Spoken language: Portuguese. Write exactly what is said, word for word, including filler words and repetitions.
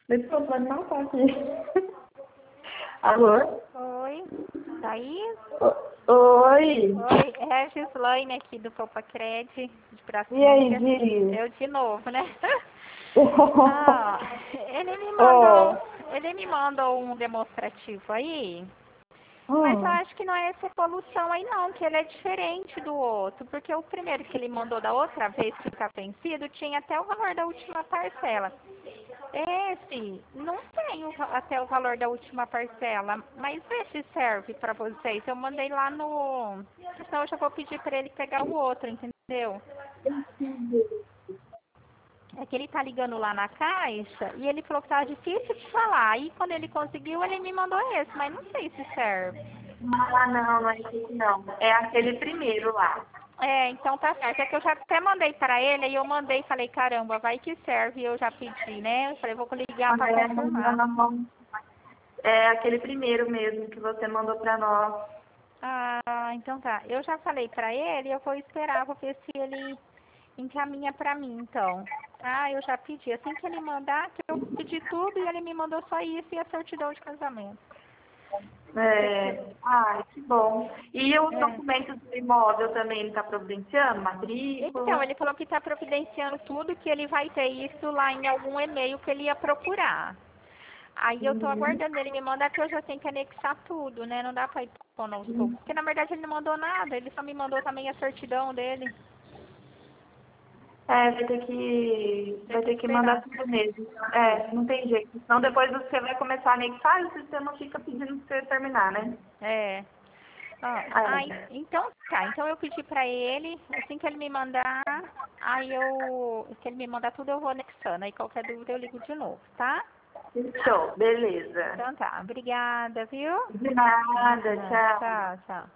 Depois vai me matar aqui. Alô? Oi, Thaís? O- Oi. Oi, é a Gislaine aqui do Popacred, de E aí, Brasília. Giri? Eu de novo, né? Ah, ele me mandou, Oh. ele me mandou um demonstrativo aí, mas eu Hum. acho que não é essa evolução aí não, que ele é diferente do outro, porque o primeiro que ele mandou da outra vez que está vencido tinha até o valor da última parcela. Esse não tem o va- até o valor da última parcela, mas esse serve para vocês. Eu mandei lá no. Senão eu já vou pedir para ele pegar o outro, entendeu? É que ele tá ligando lá na caixa e ele falou que tava difícil de falar. Aí quando ele conseguiu, ele me mandou esse, mas não sei se serve. Ah, não, não é esse não. É aquele primeiro lá. É, então tá certo. É que eu já até mandei para ele, aí eu mandei e falei, caramba, vai que serve. E eu já pedi, né? Eu falei, vou ligar para É, confirmar. não. É aquele primeiro mesmo que você mandou pra nós. Ah, então tá. Eu já falei pra ele, eu vou esperar, vou ver se ele encaminha pra mim, então. Ah, eu já pedi. Assim que ele mandar, que eu pedi tudo e ele me mandou só isso e a certidão de casamento. É. Ai, que bom. E os É. documentos do imóvel também ele está providenciando? Então, Matrícula? ele falou que tá providenciando tudo, que ele vai ter isso lá em algum e-mail que ele ia procurar. Aí eu tô Uhum. aguardando ele me mandar, que eu já tenho que anexar tudo, né? Não dá pra ir pondo aos poucos. Porque na verdade ele não mandou nada, ele só me mandou também a certidão dele. É, vai ter que, Tem vai que ter que mandar esperar. tudo mesmo. É, não tem jeito. Senão depois você vai começar a anexar e você não fica pedindo pra você terminar, né? É. Ó, aí, É. então tá, então eu pedi pra ele, assim que ele me mandar, aí eu, que ele me mandar tudo eu vou anexando, aí qualquer dúvida eu ligo de novo, tá? Show, beleza. Então tá, obrigada, viu? De nada, Ah, tchau. tchau, tchau.